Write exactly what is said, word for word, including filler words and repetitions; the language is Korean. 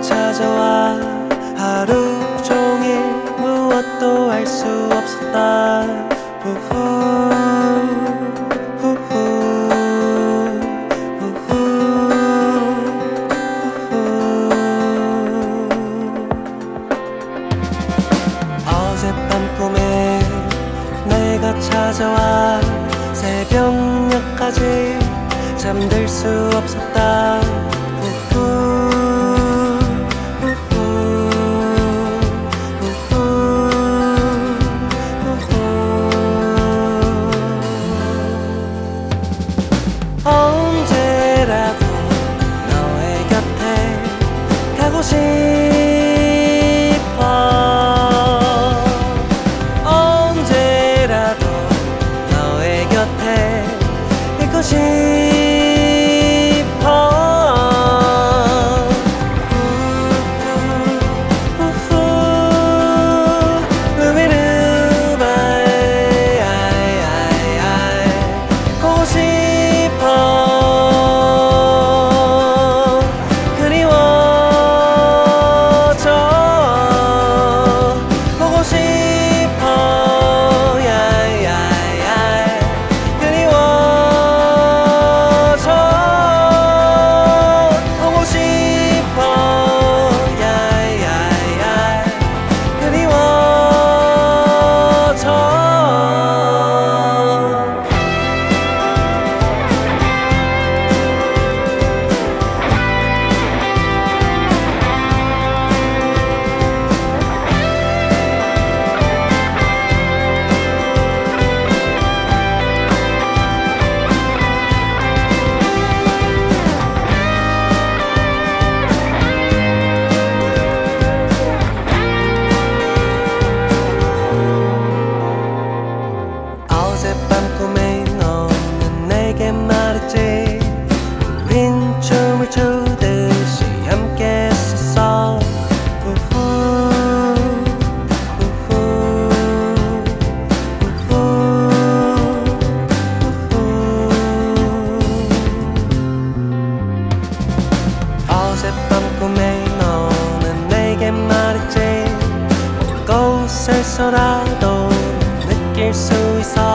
찾아와 하루 종일 무엇도 할 수 없었다. 후후 후후 후후 후후. 어젯밤 꿈에 내가 찾아와 새벽녘까지 잠들 수 없었다. 언제라도 너의 곁에 가고 싶어. 언제라도 너의 곁에 있고 싶어. 어젯밤 꿈에 너는 내게 말했지. 우린 춤을 추듯이 함께 했었어. 우후 우후 우후 우후. 어젯밤 꿈에 너는 내게 말했지. 곳에서라도 느낄 수 있어.